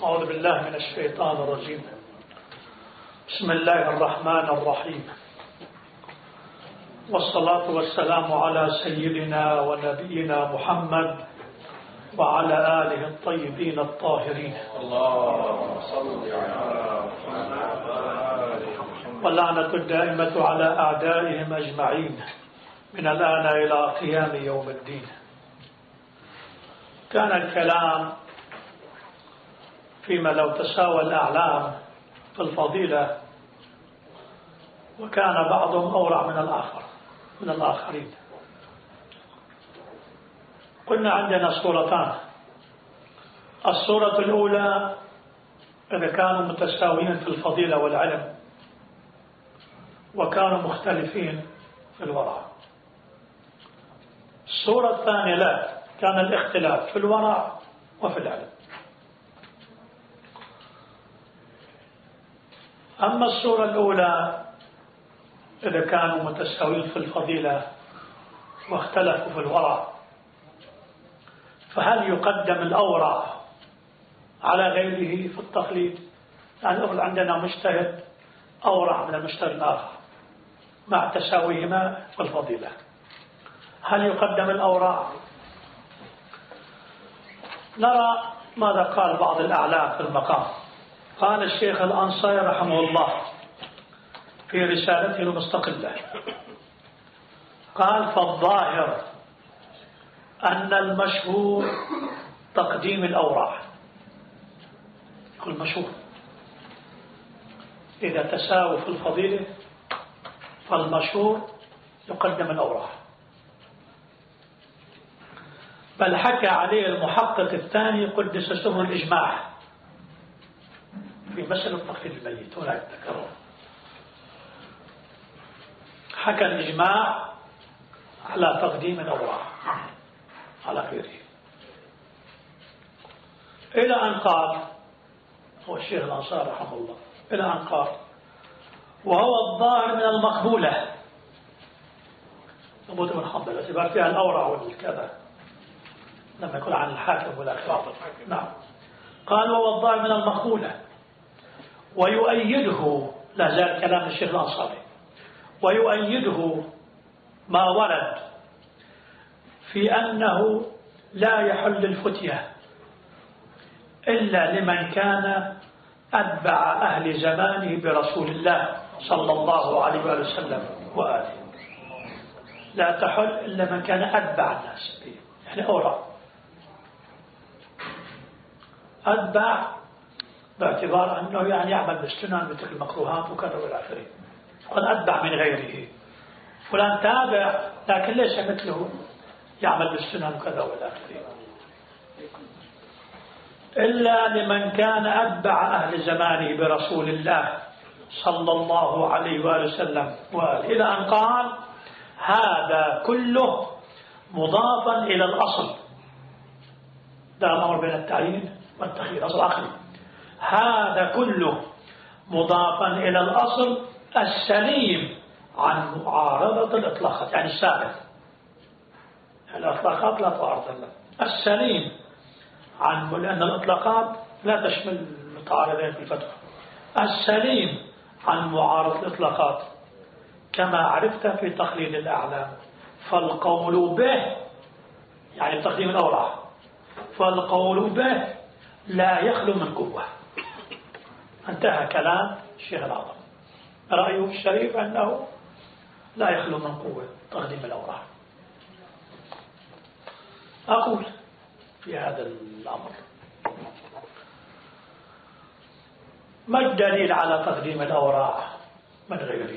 أعوذ بالله من الشيطان الرجيم. بسم الله الرحمن الرحيم، والصلاة والسلام على سيدنا ونبينا محمد وعلى آله الطيبين الطاهرين، اللهم صل على محمد، واللعنة الدائمة على أعدائهم أجمعين من الآن إلى قيام يوم الدين. كان الكلام فيما لو تساوى الأعلام في الفضيلة، وكان بعضهم أورع من الآخرين. قلنا عندنا صورتان: الصورة الأولى إذا كانوا متساويين في الفضيلة والعلم وكانوا مختلفين في الورع. الصورة الثانية لا، كان الاختلاف في الورع وفي العلم. أما الصورة الأولى إذا كانوا متساويين في الفضيلة واختلفوا في الورع، فهل يقدم الأورع على غيره في التقليد؟ يعني عندنا مجتهد أورع من المجتهد الآخر مع تساويهما في الفضيلة، هل يقدم الأورع؟ نرى ماذا قال بعض الأعلام في المقام. قال الشيخ الأنصاري رحمه الله في رسالته المستقلة، قال: فالظاهر أن المشهور تقديم الأورع. المشهور إذا تساووا في الفضيلة فالمشهور يقدم الأورع، بل حكى عليه المحقق الثاني قدس سره الإجماع في مسألة تقليد الميت، ولا يتذكرون. حكى الإجماع على تقديم الأورع على غيره، إلى أن قال هو الشيخ الأنصاري رحمه الله، إلى أن قال: وهو الظاهر من المقبولة. أبو بن حنبل اعتبار فيها الأورع والكذا لما يكون عن الحاكم والأخيار. نعم. قال: وهو الظاهر من المقبولة، ويؤيده، لا زال كلام الشيخ الأنصاري، ويؤيده ما ورد في أنه لا يحل الفتية إلا لمن كان أتبع أهل زمانه برسول الله صلى الله عليه وسلم وآله. لا تحل إلا من كان أتبع الناس، يعني أورع أتبع باعتبار أنه يعني يعمل بالسنن مثل المكروهات وكذا والى آخره، قد أتبع من غيره. فلان تابع لكن ليس مثله يعمل بالسنن وكذا والى آخره، إلا لمن كان أتبع أهل زمانه برسول الله صلى الله عليه وآله وسلم وآله، إلى أن قال: هذا كله مضافا إلى الأصل. ده الأمر بين التعيين والتخيير، أصل آخر. هذا كله مضافا إلى الأصل السليم عن معارضة الإطلاقات، يعني الثابت. الإطلاقات لا تعارض الله، السليم عنه، لأن الإطلاقات لا تشمل المتعارضين في الفتوى. السليم عن معارضة الإطلاقات كما عرفت في تقليد الأعلام. فالقول به يعني تقديم الأورع، فالقول به لا يخلو من قوة. انتهى كلام الشيخ الأعظم، رأيه الشريف أنه لا يخلو من قوة تقديم الأورع. أقول في هذا الأمر: ما الدليل على تقديم الأورع من غيره؟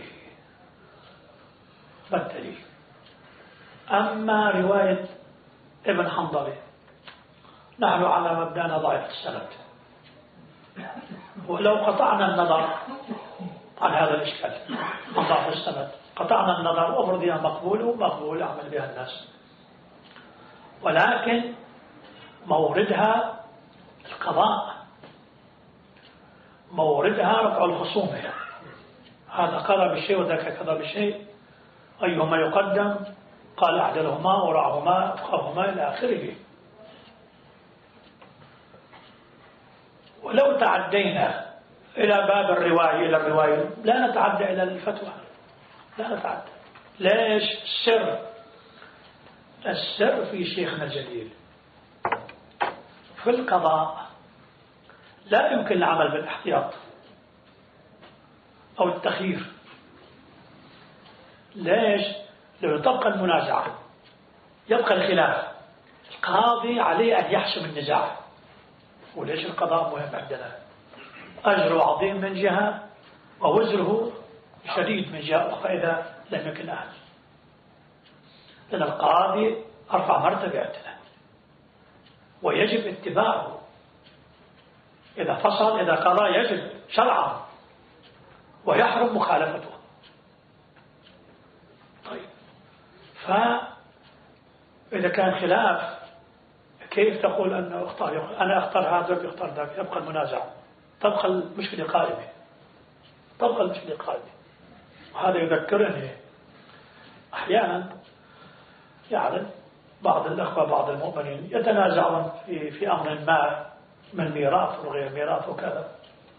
ما الدليل؟ أما رواية ابن حنظلة نحن على مبدأنا ضعيف السند، ولو قطعنا النظر عن هذا الإشكال عن ضعف السند، قطعنا النظر وأفرض بها مقبول يعمل بها الناس، ولكن موردها القضاء، موردها رفع الخصومة. هذا قضى بشيء وذاك قضى بشيء، أيهما يقدم؟ قال: أعدلهما ورعهما أفقهما إلى آخره. لو تعدينا إلى باب الرواية إلى الرواية لا نتعدى إلى الفتوى، لا نتعدى. ليش؟ السر في شيخنا الجليل في القضاء لا يمكن العمل بالاحتياط أو التخيير. ليش؟ لو تبقى المنازعة يبقى الخلاف، القاضي عليه أن يحسم النزاع. وليش القضاء مهم عندنا؟ أجره عظيم من جهة ووزره شديد من جهة أخرى إذا لم يكن أهل. لأن القاضي أرفع مرتبة عندنا ويجب اتباعه. إذا فصل إذا قضى يجب شرعا ويحرم مخالفته. طيب، فإذا كان خلاف كيف تقول أنه اختار؟ أنا أختار هذا ويختار ذاك، يبقى المنازعة، تبقى المشكلة قائمة، تبقى المشكلة قائمة. وهذا يذكرني أحيانا يعني بعض الأخوة بعض المؤمنين يتنازعون في أمر ما من ميراث وغير ميراث وكذا،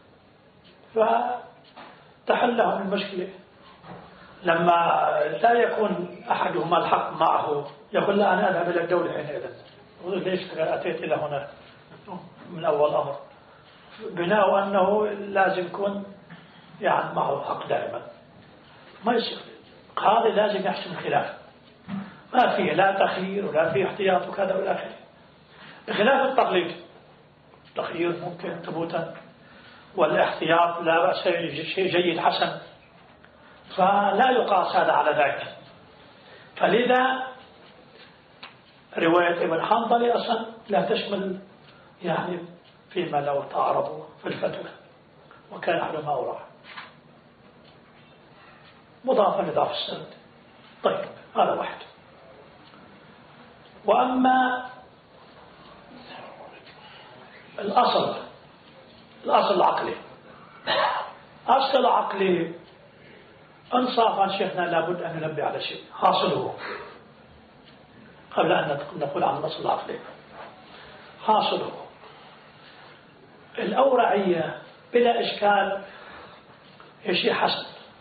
فتحل لهم المشكلة. لما لا يكون أحدهما الحق معه يقول لا أنا أذهب إلى الدولة حينئذ. يقول ليش أتيت إلى هنا من أول أمر؟ بناء أنه لازم يكون يعني معه حق دائما. ما يصير قاضي لازم يحسم الخلاف، ما فيه لا تخيير ولا فيه احتياط وكذا ولا آخره. بخلاف التقليد، التخيير ممكن ثبوتا والاحتياط لا بأس، شيء جيد حسن، فلا يقاس هذا على ذاك. فلذا رواية ابن حنظل أصلا لا تشمل يعني فيما لو تعرضوا في الفتوى وكان أحدهما أوراق مضافا لضعف السند. طيب، هذا واحد. وأما الأصل العقلي، أصل العقلي انصافا شيخنا لابد أن ننبه على شيء حاصله قبل أن نقول عن الأصل العقلي. حاصله الأورعية بلا إشكال هي شيء حسن،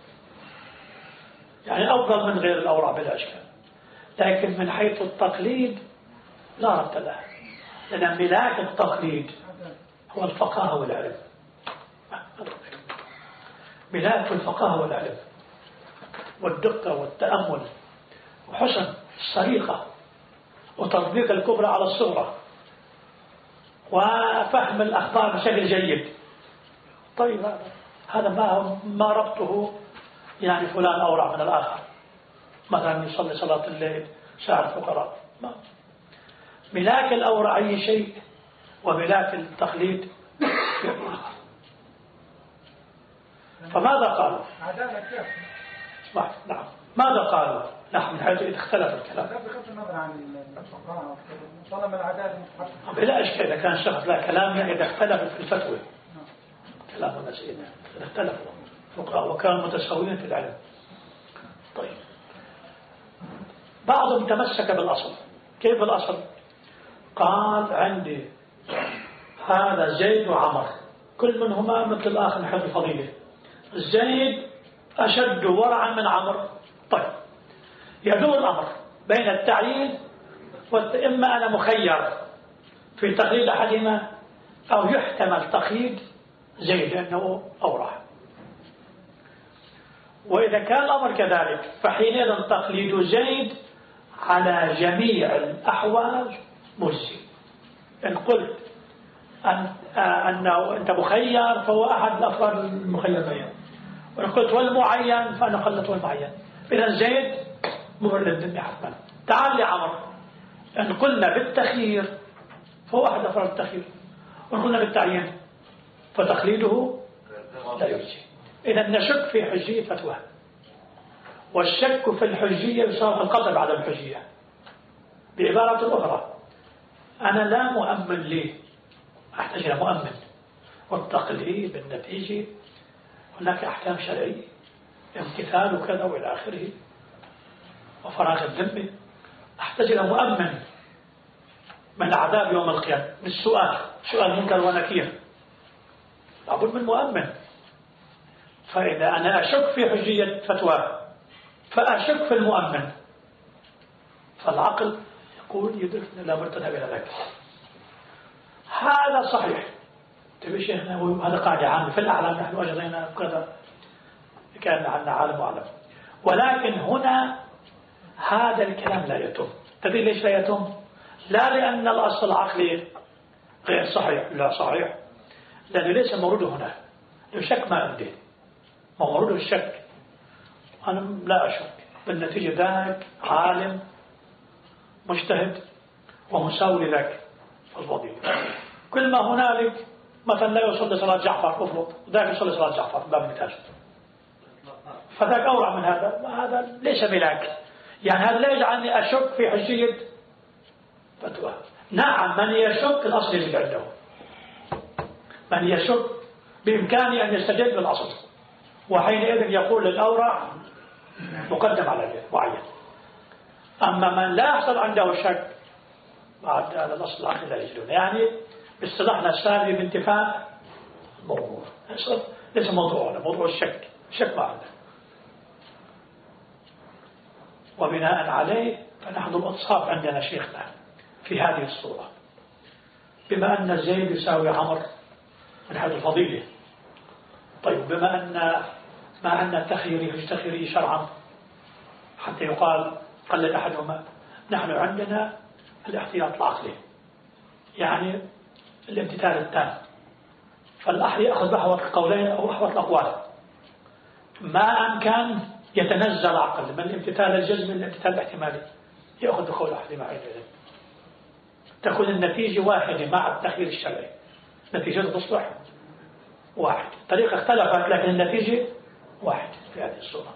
يعني أفضل من غير الأورع بلا إشكال، لكن من حيث التقليد لا رد له، لأن ملاك التقليد هو الفقاهة والعلم. ملاك الفقاهة والعلم والدقة والتأمل وحسن الصريقة وتطبيق الكبرى على الصغرى وفهم الأخبار بشكل جيد. طيب، هذا ما ربطه يعني فلان أورع من الآخر، مثلا يصلي صلاة الليل ساعة الفقراء. ملاك الأورع أي شيء وملاك التقليد شيء آخر. فماذا قالوا؟ نعم، ماذا قالوا؟ نحن من حيث إذا اختلف الكلام بغض النظر عن الفقهاء طالما العدالة بلا إشكال. إذا كان شخص لا كلام إذا اختلفت في الفتوى كلام الناس إذا اختلفوا الفقهاء وكانوا متساويين في العلم. طيب، بعضهم تمسك بالأصل. كيف الأصل؟ قال عندي هذا زيد وعمر كل منهما مثل الآخر من حيث الفضيلة، زيد أشد ورعا من عمر. طيب، يدور الأمر بين التعيين إما أنا مخير في تقليد أحدهما أو يحتمل تقييد زيد لأنه أورع. وإذا كان الأمر كذلك فحينئذ تقليد زيد على جميع الأحوال مجزي. إن قلت أنه أنت مخير فهو أحد الأفراد المخير بينهم، وإن قلت والمعين فأنا قلت والمعين. إذا زيد مبرر الذمة حتما. تعال يا عمر، إن قلنا بالتخيير فهو أحد أفراد التخيير، وإن قلنا بالتعيين فتقليده لا يجزي. إذا نشك في حجية فتوى، والشك في الحجية يساوي القطع بعد الحجية. بعبارة أخرى، أنا لا مؤمن لي، أحتاج إلى مؤمن. والتقليد بالنتيجة هناك أحكام شرعية، امتثال وكذا وإلى آخره، وفراغ الذمة. أحتاج إلى مؤمن من العذاب يوم القيامة، من السؤال، سؤال منكر ونكير. لابد من مؤمن. فإذا أنا أشك في حجية فتوى فأشك في المؤمن، فالعقل يقول يدركنا لا مرتدى إلى ذلك. هذا صحيح. تبي شيخنا هذا قاعدة عامة في الأعلام، نحن أجرينا كذا كان عندنا عالم وعلم، ولكن هنا هذا الكلام لا يتم. تدري ليش لا يتم؟ لا لأن الأصل العقلي غير صحيح، لا صحيح، لأنه ليس موروده هنا. الشك ما عندي، مورود الشك أنا لا أشك بالنتيجة ذاك عالم مجتهد ومساوي لك في الفضيلة. كل ما هنالك مثلا لا يصلي صلاة جعفر أفرض ذاك يصلي صلاة جعفر باب مثال، فذاك أورع من هذا، وهذا ليس بلاك. يعني هذا لا يجعلني أشك في حجية فتوى. نعم من يشك الأصل اللي عنده، من يشك بإمكانه أن يستدل بالأصل، وحينئذ يقول للأورع مقدم على معين. أما من لا يحصل عنده شك بعد هذا الأصل العقلي لا يجلون. يعني باصطلاحنا السالي بانتفاء الموضوع، ليس موضوعنا موضوع الشك، الشك ما عنده. وبناء عليه فنحن الأنصاف عندنا شيخنا في هذه الصورة، بما أن زيد يساوي عمر من حيث الفضيلة. طيب بما أن مع أن التخييري شرعا حتى يقال قلد أحدهما، نحن عندنا الاحتياط العقلي، يعني الامتثال التام. فالأحد يأخذ بحوث القولين أو بحوث الأقوال، ما أمكن يتنزل عقل من الامتثال الجزمي للامتثال الاحتمالي، يأخذ بقول أحد مع ذلك، تكون النتيجة واحدة مع التخيير الشرعي، نتيجة تصبح واحد. الطريقة اختلفت لكن النتيجة واحد في هذه الصورة.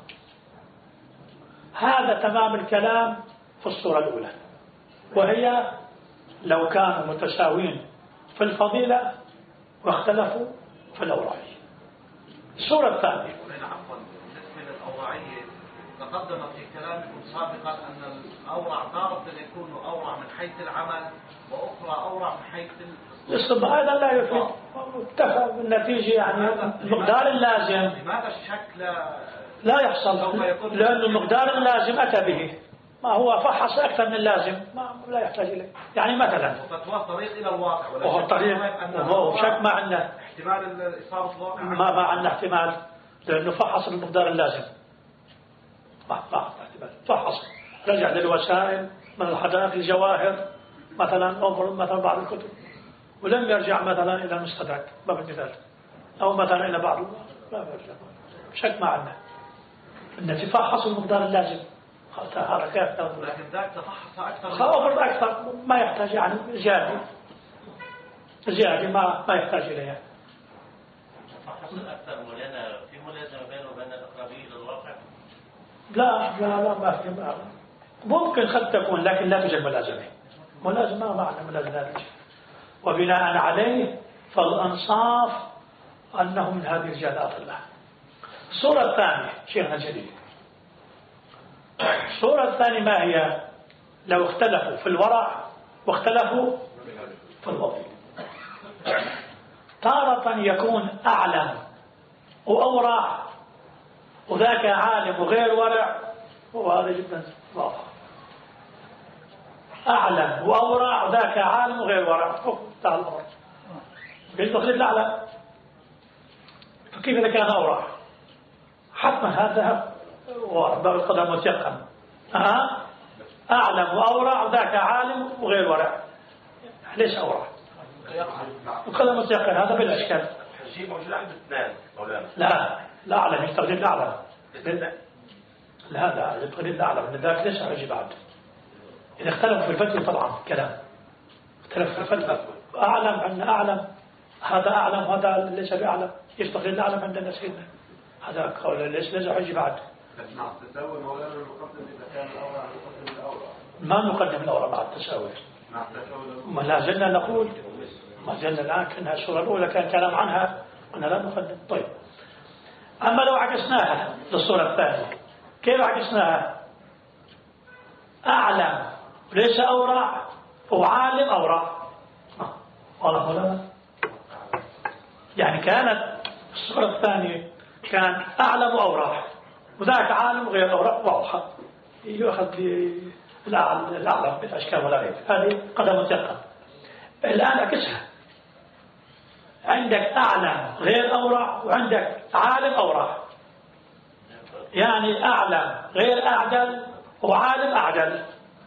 هذا تمام الكلام في الصورة الأولى، وهي لو كانوا متساوين في الفضيلة واختلفوا في الأوراعية. الصورة الثانية عفوا بالنسبة للأوراعية، تقدم في كلامكم سابقا أن الأورع تارة يكون أورع من حيث العمل وأخرى أورع من حيث الصبح. هذا لا يفيد، اتفق بالنتيجة. يعني المقدار اللازم لماذا الشك لا يحصل؟ لأن المقدار اللازم أتى به، ما هو فحص أكثر من اللازم، ما لا يحتاج إليه. يعني مثلا فتوى طريق إلى الواقع، وهو طريق وهو شك ما عندنا احتمال إصابة الواقع، ما عندنا احتمال، لأنه فحص المقدار اللازم، ما احتمال. فحص رجع للوسائل من الحدائق الجواهر مثلا، انظر مثلا بعض الكتب، ولم يرجع مثلا إلى المستدرك باب المثال، أو مثلا إلى بعض ما يرجع. شك ما عندنا النتيجة فحص المقدار اللازم، حركات، لكن ذاك تفحص أكثر خافض أكثر ما يحتاج، يعني زيادة ما يحتاج إليها. تفحص أكثر مولانا في ملازمة بينه وبين الأقربين للواقع؟ لا ما في. ممكن قد تكون لكن لا توجد ملازمة ما معنى ملازمة. وبناء عليه فالأنصاف أنه من هذه الجالات الله. الصورة الثانية شيخنا الجديد، الصورة الثانية ما هي؟ لو اختلفوا في الورع واختلفوا في الفضيلة، تارة يكون أعلم وأورع وذاك عالم وغير ورع، وهذا جدا واضح. أعلم وأورع وذاك عالم وغير ورع، تعال الأمر قلت تقليد الأعلم. فكيف إذا كان أورع؟ حتما هذا باب القدر متيقن. أعلم وأورع وذاك عالم وغير ورع، ليش أورع؟ القدر متيقن، هذا بلا إشكال. الشيء موجود عند اثنان مولانا. لا أعلم مش تقليد الأعلم. لا هذا تقليد الأعلم، إن ذاك ليس حجي بعد. إذا اختلفوا في الفتوى طبعا كلام، اختلف في الفتوى. أعلم عن أعلم، هذا أعلم وهذا ليس بأعلم، ايش تقليد الأعلم عندنا سيدنا؟ هذا قول ليس حجي بعد. مع التساوي مولانا نقدم إذا كان الأورع نقدم الأورع، ما نقدم الأورع مع التساوي. مع التساوي ما لا زلنا نقول، ما زلنا الآن كأنها السورة الأولى كان كلام عنها قلنا لا نقدم. طيب أما لو عكسناها للصورة الثانية، كيف عكسناها؟ أعلم ليس أورع وعالم أورع، والله مولانا يعني كانت الصورة الثانية كان أعلم وأوراح، وذاك عالم غير أوراح واضحة يؤخذ الأعلم بالأشكال والأغير، هذه قدم ثقة. الآن عكسها، عندك أعلم غير أورع وعندك عالم أورع، يعني أعلم غير أعدل وعالم أعدل.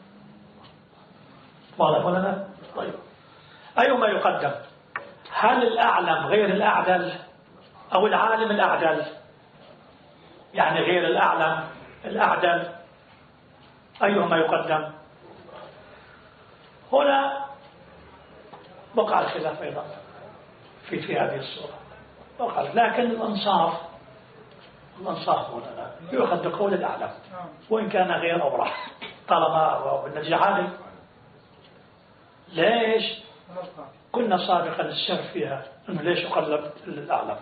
واضح ولا لا؟ طيب أيهما يقدم؟ هل الأعلم غير الأعدل أو العالم الأعدل؟ يعني غير الأعلم الأعدل، أيهما يقدم؟ هنا وقع الخلاف أيضا في هذه الصورة وقع، لكن الأنصاف هنا يؤخذ بقول الأعلم وإن كان غير أورع طالما بالنتيجة عالم. ليش؟ كنا سابقا السر فيها أنه ليش يقلب الأعلم؟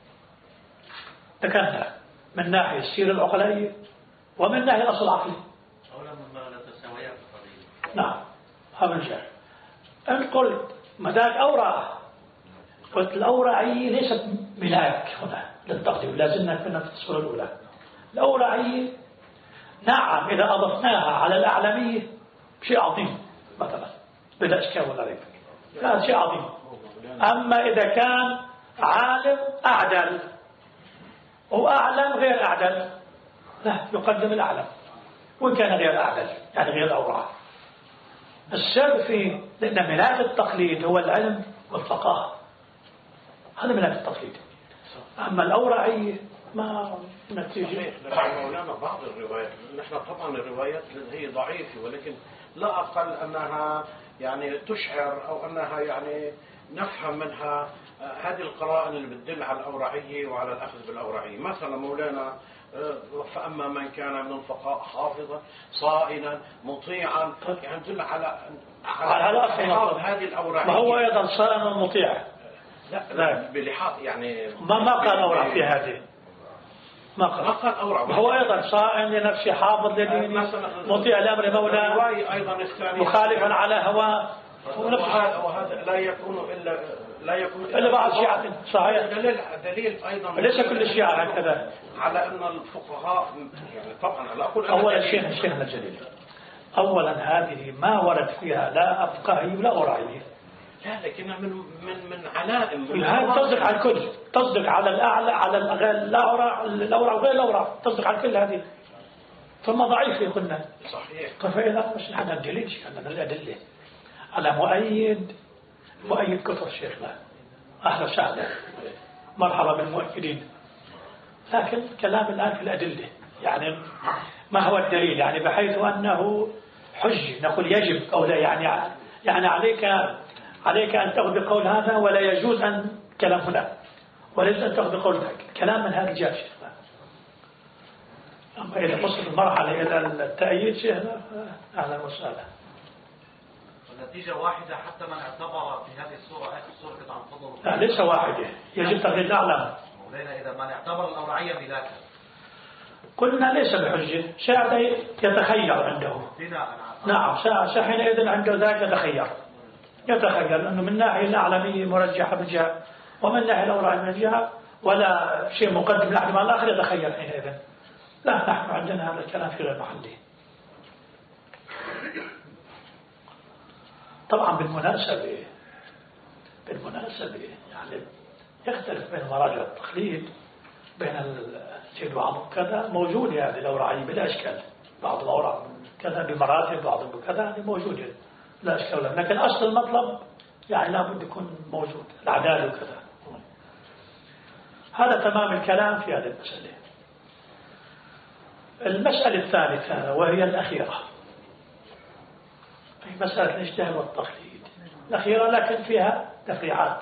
ذكرنا من ناحية السيرة العقلية ومن ناحية الأصل العقلي. أولا مما لا تساويها في القضية. نعم هذا الجهل. أن قلت مداك أورع، قلت الأورعية ليست ملاك هنا للتقديم، لازلنا كنا في الصورة الأولى. الأورعية نعم إذا أضفناها على الأعلمية شيء عظيم مثلا بلا إشكال ولا ريب، هذا شيء عظيم. أما إذا كان عالم أعدل وأعلم غير أعدل، لا يقدم الأعلم وإن كان غير أعدل يعني غير أورع. السر في لأن ملاك التقليد هو العلم والفقاهة، هذا ملاك التقليد. أما الأورعية ما نتيجة. مولانا بعض الروايات، نحن طبعا الروايات هي ضعيفة ولكن لا أقل أنها يعني تشعر أو أنها يعني نفهم منها هذه القرائن اللي بتدل على الأورعية وعلى الأخذ بالأورعية. مثلا مولانا فأما من كان من الفقهاء حافظا صائنا مطيعا، يعني تدل على حافظ هذه الأورعية. ما هو أيضا صائن ومطيع، لا بلحاظ يعني ما قال أورع في هذه، ما قال أورع. هو أيضا صائم لنفسه حافظ لدينه مطيع لأمر مولاه مخالفا على هواه، وهذا لا يكون إلا بعض الشيعة. صحيح، دليل أيضا ليس كل الشيعة هكذا على أن الفقهاء يعني طبعا لا أقول أولا شيخنا الجليل، أولا هذه ما ورد فيها لا فقهي ولا أورعي، لا لكنها من علائم. هذا تصدق على الكل، تصدق على الأعلى على الأورع وغير الأورع، تصدق على كل هذه، ثم ضعيفة قلنا. صحيح. فإذا مش نحن الدليل شيخنا الأدلة على مؤيد كثر شيخنا، أهلا وسهلا مرحبا بالمؤيدين. لكن كلام الآن في الأدلة، يعني ما هو الدليل، يعني بحيث أنه حج نقول يجب أو لا، يعني عليك أن تأخذ بقول هذا ولا يجوز أن كلام هنا، ولا يجوز أن تأخذ بقول ذاك، كلام من هذا الجهة شيخنا. أما إذا وصلت المرحلة إلى التأييد شيخنا أهلا وسهلا. النتيجة واحدة حتى من اعتبر في هذه الصورة آخر الصورة عن فضل. لا ليس واحدة، يجب تقليد الأعلى. مولانا إذا من اعتبر الأورعية ملاكا قلنا ليس بحجة، شاء يتخير عنده. نعم حينئذ عنده ذاك يتخير لأنه من ناحية الأعلمية مرجحة بالجهة ومن ناحية الأورعية من الجهة، ولا شيء مقدم لأحد على الآخر يتخير حينئذ. لا نحن عندنا هذا الكلام في غير محله. طبعا بالمناسبة يعني يختلف بين مراجع التقليد بين السيد وعظم كذا موجودة هذه الأورعية بلا إشكال، بعض الأوراق كذا بمراتب بعض بكذا موجودة لا إشكال، لكن أصل المطلب يعني لابد يكون موجود العدالة وكذا. هذا تمام الكلام في هذه المسألة. المسألة الثالثة وهي الأخيرة في مسألة الاجتهاد والتقليد الأخيرة، لكن فيها تفريعات.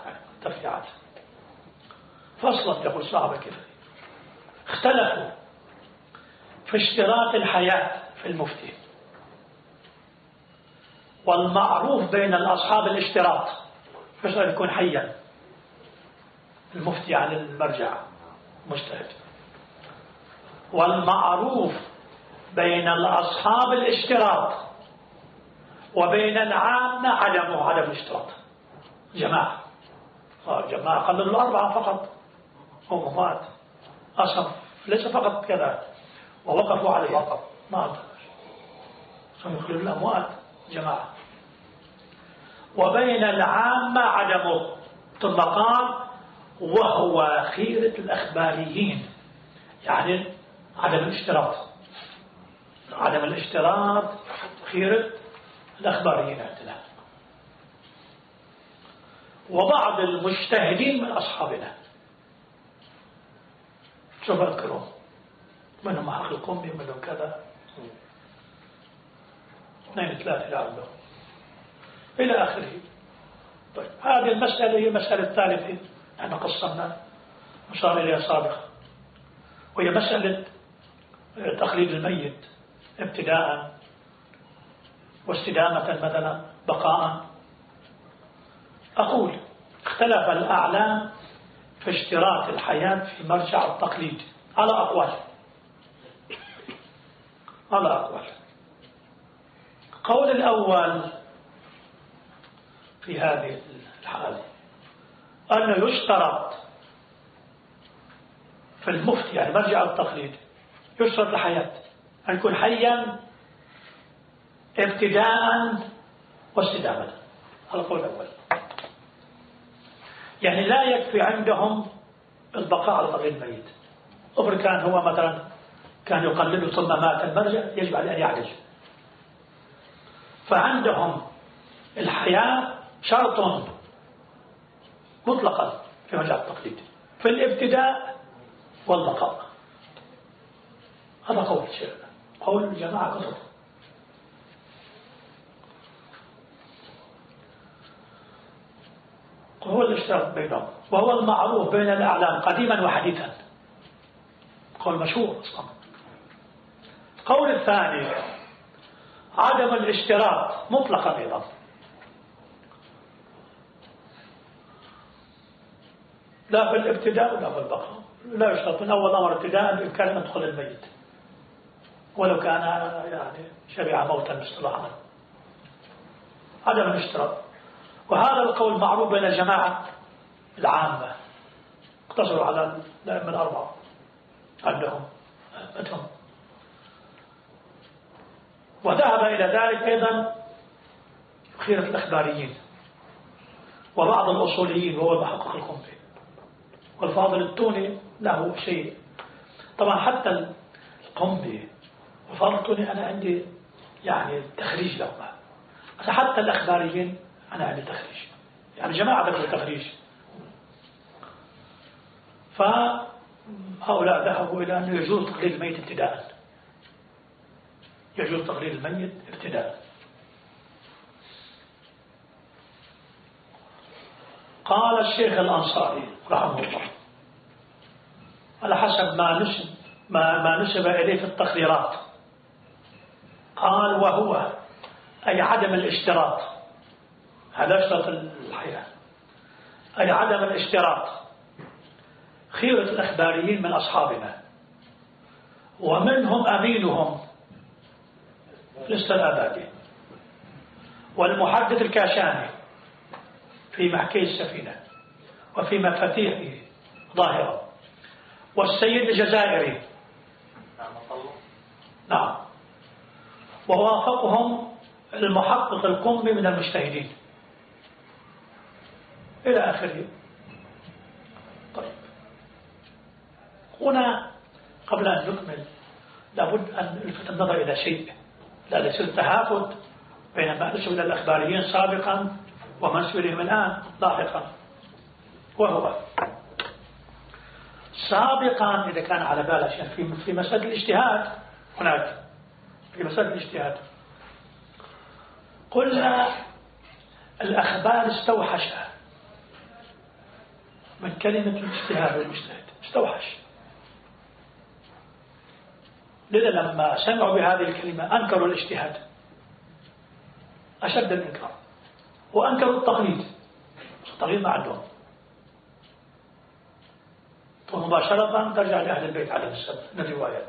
فصلا يقول صاحب كيف اختلفوا في اشتراط الحياة في المفتي، والمعروف بين الأصحاب الاشتراط مش أن يكون حيا المفتي عن المرجع مجتهد، والمعروف بين الأصحاب الاشتراط وبين العامة عدم الاشتراط جماعة. جماعة قلدوا ال4 فقط، هو مات أصلا ليس فقط كذا ووقفوا عليه، ما أنتظر سيخلوا الأموات جماعة. وبين العامة عدمه طبقان، وهو خيرة الأخباريين، يعني عدم الاشتراط، عدم الاشتراط خيرة الأخباريين اعتلاف. وبعض المجتهدين من أصحابنا شوف أذكرهم، منهم حق القمي منهم كذا 2-3 لعله إلى آخره. طيب هذه المسألة هي المسألة الثالثة نحن قصرنا مشار إليها سابقا، وهي مسألة تقليد الميت ابتداء واستدامة مثلا بقاء. أقول اختلف الأعلام في اشتراط الحياة في مرجع التقليد على أقوال. القول الأول في هذه الحالة أنه يشترط في المفتي، يعني مرجع التقليد، يشترط الحياة أن يكون حيا ابتداء واستدامة. هذا القول الأول، يعني لا يكفي عندهم البقاء على تقليد الميت. أمر كان هو مثلا كان يقلده ثم مات المرجع، يجب عليه أن يعالج. فعندهم الحياة شرط مطلقا في مرجع التقليد في الابتداء والبقاء. هذا قول الشيخ، قول الجماعة كثر. هو الاشتراك بينهم، وهو المعروف بين الأعلام قديما وحديثا، قول مشهور أصلا. القول الثاني عدم الاشتراك مطلقا أيضا، لا في الابتداء ولا في البقاء، لا يشترط من أول أمر ابتداء بإمكان أن يدخل الميت ولو كان يعني شبع موتا اصطلاحا. عدم الاشتراك، وهذا القول معروف بين الجماعة العامة، اقتصروا على الأئمة ال4 عندهم أتهم. وذهب إلى ذلك أيضا خيرة الأخباريين وبعض الأصوليين، وهو المحقق القمي والفاضل التوني له شيء. طبعا حتى القمي والفاضل التوني أنا عندي يعني تخريج لهما، حتى الأخباريين أنا عندي تخريج، يعني جماعة ذكروا تخريج. فهؤلاء ذهبوا إلى أنه يجوز تقليد الميت ابتداء، يجوز تقليد الميت ابتداء. قال الشيخ الأنصاري رحمه الله على حسب ما نسب إليه في التقريرات، قال وهو أي عدم الاشتراط، هذا شرط الحياة، أي عدم الاشتراط خيرة الأخباريين من أصحابنا، ومنهم أمينهم لسه الأبادي، والمحدث الكاشاني في محكي السفينة وفي مفاتيح ظاهرة، والسيد الجزائري نعم، ووافقهم المحقق القمي من المجتهدين إلى آخره. طيب هنا قبل أن نكمل لابد أن نلفت النظر إلى شيء، لا يصير تهافت بين ما نسب إلى الأخباريين سابقا وما نسب إليهم الآن لاحقا. وهو سابقا إذا كان على باله شيء في مسألة الاجتهاد، هناك في مسألة الاجتهاد قلنا الأخبار استوحشها من كلمة الاجتهاد والمجتهد، استوحش. لذا لما سمعوا بهذه الكلمة أنكروا الاجتهاد أشد الإنكار، وأنكروا التقليد ما عندهم، ومباشرة ترجع لأهل البيت عليه السلام من الروايات.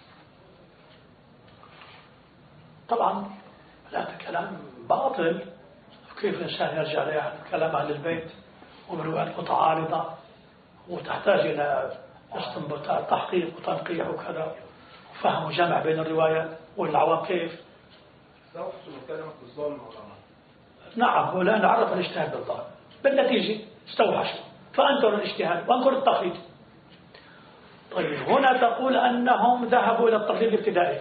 طبعا هذا كلام باطل، كيف الإنسان يرجع لكلام أهل البيت والروايات متعارضة وتحتاج إلى استنباطات تحقيق وتنقيح وكذا وفهم وجمع بين الروايات والعوام كيف. استوحشوا من كلمة الظلم والأمر. نعم، ولأن عرف الاجتهاد بالظلم بالنتيجة استوحشوا، فأنكروا الاجتهاد وأنكروا التقليد. طيب هنا تقول أنهم ذهبوا إلى التقليد الابتدائي.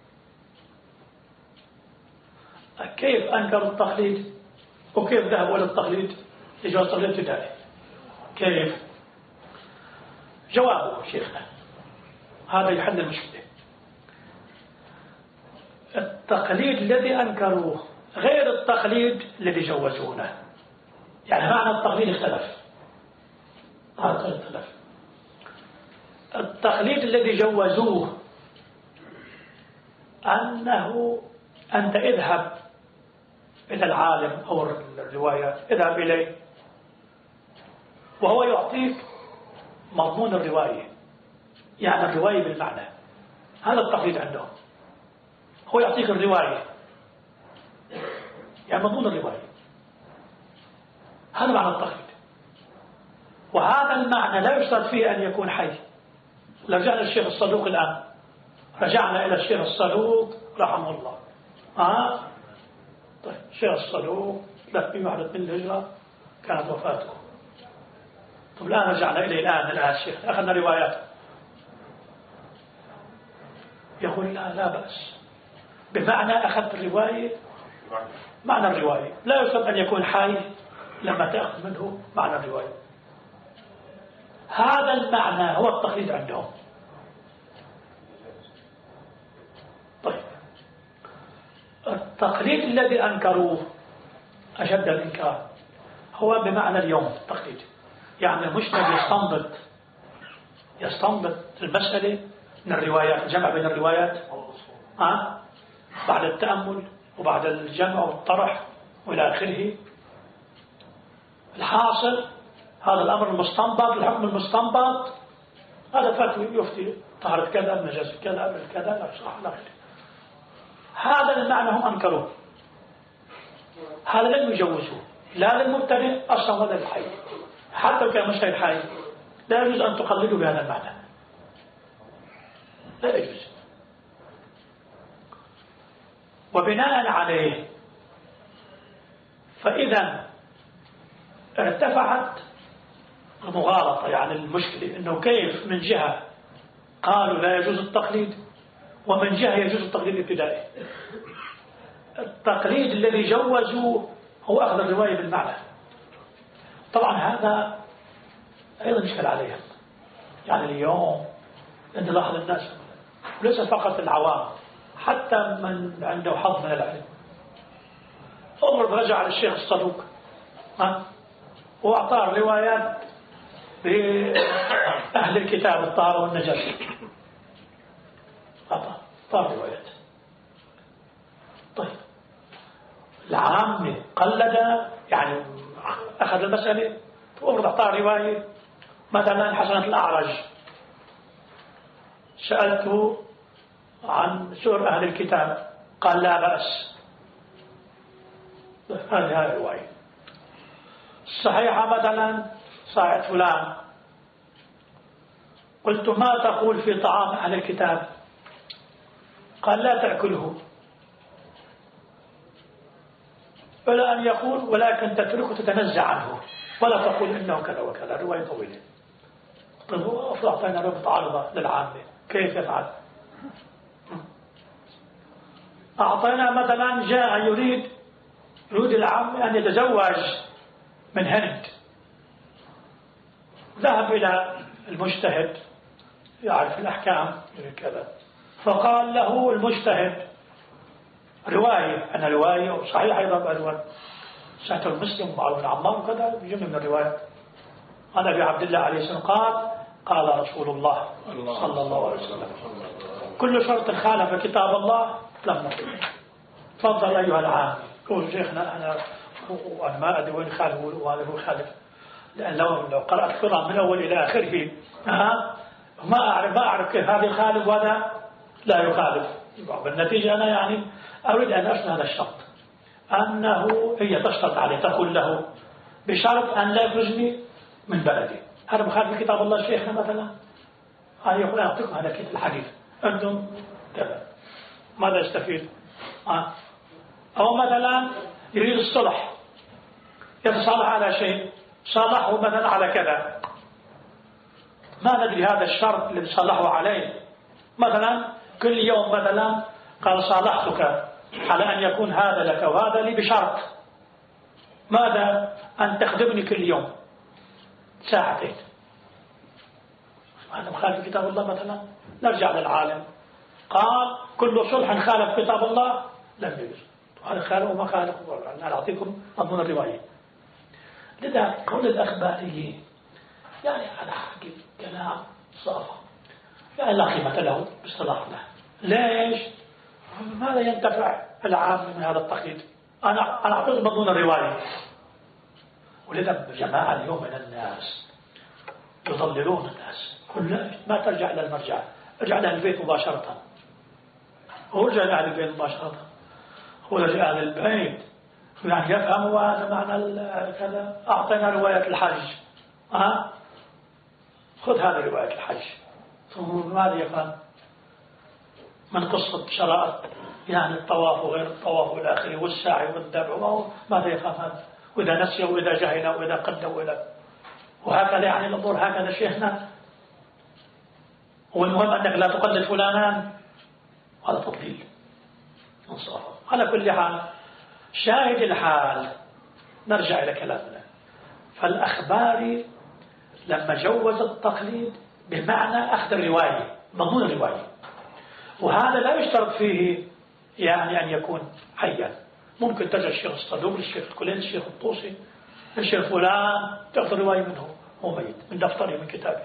كيف أنكروا التقليد وكيف ذهبوا إلى التقليد لجواز التقليد الابتدائي؟ كيف؟ جوابه شيخنا هذا يحل المشكلة. التقليد الذي أنكروه غير التقليد الذي جوزونه. يعني معنى التقليد اختلف. هذا اختلف. التقليد الذي جوزوه أنه أنت اذهب إلى العالم أو الرواية، اذهب إليه وهو يعطيك مضمون الرواية، يعني الرواية بالمعنى. هذا التقليد عندهم، هو يعطيك الرواية يعني مضمون الرواية. هذا معنى التقليد، وهذا المعنى لا يشترط فيه أن يكون حي. رجعنا للشيخ الصدوق الآن، رجعنا إلى الشيخ الصدوق رحمه الله. طيب الشيخ الصدوق 381 للهجرة كانت وفاته. طيب الآن رجعنا إليه الآن الشيخ أخذنا رواياته، يقول لا بأس بمعنى أخذت الرواية معنى الرواية، لا يشترط أن يكون حي لما تأخذ منه معنى الرواية. هذا المعنى هو التقليد عندهم. طيب التقليد الذي أنكروه أشد الإنكار هو بمعنى اليوم التقليد، يعني المجتهد يستنبط المسألة من الروايات، الجمع بين الروايات بعد التأمل وبعد الجمع والطرح وإلى آخره. الحاصل هذا الأمر المستنبط، الحكم المستنبط هذا فتوى يفتي طهرة كذا نجاسة كذا كذا لا صح لا غير. هذا المعنى هم أنكروه، هذا لم يجوزوه لا للمبتدئ أصلا ولا للحي. حتى لو كان مجتهد حي لا يجوز أن تقلده بهذا المعنى، لا يجوز. وبناء عليه فإذا ارتفعت المغالطة، يعني المشكلة أنه كيف من جهة قالوا لا يجوز التقليد ومن جهة يجوز التقليد الابتدائي. التقليد الذي جوزوا هو أخذ الرواية بالمعنى. طبعا هذا أيضا يشكل عليهم، يعني اليوم أن لاحظ الناس وليس فقط العوام حتى من عنده حظ من العلم. عمر رجع على الشيخ الصدوق وأعطاه روايات بأهل الكتاب الطهارة والنجاسة، أعطاه روايات. طيب العام قلد يعني أخذ المسألة وأمر أعطاه رواية مثلا حسنة الأعرج، سألته عن سور أهل الكتاب قال لا بأس، هذه الرواية. الصحيحة مثلا صحيحة فلان قلت ما تقول في طعام أهل الكتاب قال لا تأكله، ولا أن يقول ولكن تتركه تتنزع عنه ولا تقول إنه كذا وكذا. رواية طويلة. طيب أفضل أعطينا رواية عارضة للعامة كيف يفعل؟ أعطينا مثلا جاء يريد العام أن يتزوج من هند، ذهب إلى المجتهد يعرف الأحكام كذا، فقال له المجتهد رواية، أنا رواية صحيح أيضا رواية سنة المسلم وعلى بن عمار وكذا بجملة من الروايات. عن أبي عبد الله عليه السلام قال رسول الله صلى الله عليه وسلم كل شرط خالف كتاب الله لم نقل. تفضل أيها العام. قول شيخنا أنا ما أدري وين خالف وهذا هو خالف، لأن لو قرأت القرآن من أول إلى آخره ما أعرف كيف هذا يخالف وهذا لا يخالف. بالنتيجة أنا يعني أريد أن أشرح هذا الشرط، أنه هي تشترط عليه تقول له بشرط أن لا يخرجني من بلدي. هذا مخالف كتاب الله شيخنا مثلا. يقول أعطيكم هذا كتاب الحديث أنتم كذا، ماذا يستفيد؟ أو مثلا يريد الصلح، يتصالح على شيء، صالحه مثلا على كذا، ما ندري هذا الشرط الذي صالحه عليه. مثلا كل يوم مثلا قال صالحتك على أن يكون هذا لك وهذا لي بشرط، ماذا؟ أن تخدمني كل يوم ساعتين. هذا مخالف كتاب الله مثلا. نرجع للعالم قال كل صلح خالف كتاب الله لم يجوز، هذا خالف وما خالف. أنا أعطيكم مضمون الرواية. لذا قول الأخباريين يعني هذا حكي كلام صافى، يعني لا قيمة له باصطلاحنا. ليش؟ ماذا ينتفع العام من هذا التقييد؟ أنا أعطيكم مضمون الرواية. ولذا جماعة اليوم من الناس يضللون الناس، ما ترجع إلى المرجع، ارجع إلى البيت مباشرة. هو رجع إلى البيت مباشرة، هو رجع إلى البيت يعني يفهم هذا معنى كذا. أعطينا رواية الحج، خذ هذه رواية الحج، ثم ماذا يفهم من قصة شرائط يعني الطواف وغير الطواف والى اخره والسعي والذبح، ماذا يفهم هذا؟ وإذا نسي وإذا جهل وإذا قد وهكذا يعني الأمور هكذا شيخنا. والمهم أنك لا تقلد فلانا، هذا تضليل انصاف. على كل حال شاهد الحال، نرجع إلى كلامنا. فالأخبار لما جوز التقليد بمعنى أخذ الرواية، مضمون الرواية، وهذا لا يشترط فيه يعني أن يكون حيا. ممكن تجد الشيخ الصدوق، الشيخ الكلين، الشيخ الطوسي، الشيخ فلان، تأخذ رواية منه هو ميت من دفتره من كتابه.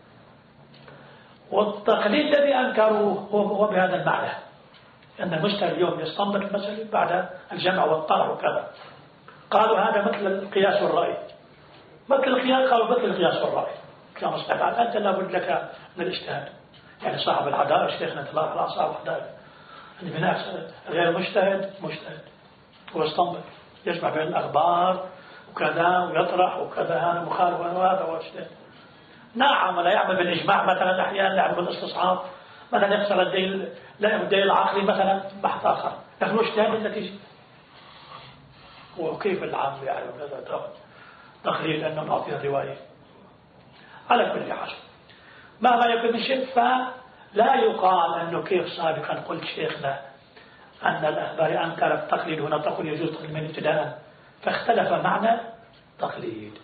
والتقليد الذي أنكروه هو بهذا المعنى، أن المجتهد اليوم يستنبط المسألة بعد الجمع والطرح وكذا. قالوا هذا مثل القياس والرأي، مثل القياس، قالوا مثل القياس والرأي. كما استقال أنت لابد لك من الاجتهاد. يعني صاحب الحدائق شيخنا تلاقى على صاحب الحدائق أن بناء غير مجتهد ويستنبط، يجمع بين الأخبار وكذا ويطرح وكذا، هذا مخالف وهذا واجتهاد. نعم، لا يعمل بالإجماع مثلا، أحيانا يعمل بالاستصحاب مثلا، يخسر الدليل العقلي مثلا بحث آخر، لكن اجتهاد النتيجة. وكيف العام يعني كذا تقليل أنه نعطي الرواية. على كل حال مهما يكون من شيء، فلا يقال أنه كيف سابقا قلت شيخنا أن الأخبار أنكر التقليد، هنا تقول يجوز التقليد من ابتداء، فاختلف معنى تقليد.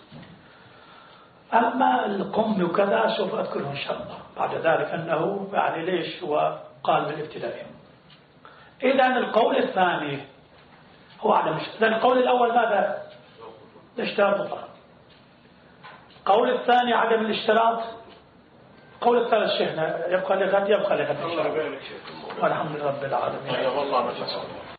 أما القم وكذا سوف أذكره إن شاء الله بعد ذلك، أنه يعني ليش هو قال بالابتداء. إذا القول الثاني هو عدم الاشتراط. القول الأول ماذا؟ الاشتراط مطلقا. القول الثاني عدم الاشتراط. القول الثالث شيخنا يبقى لغد، والحمد لله رب العالمين.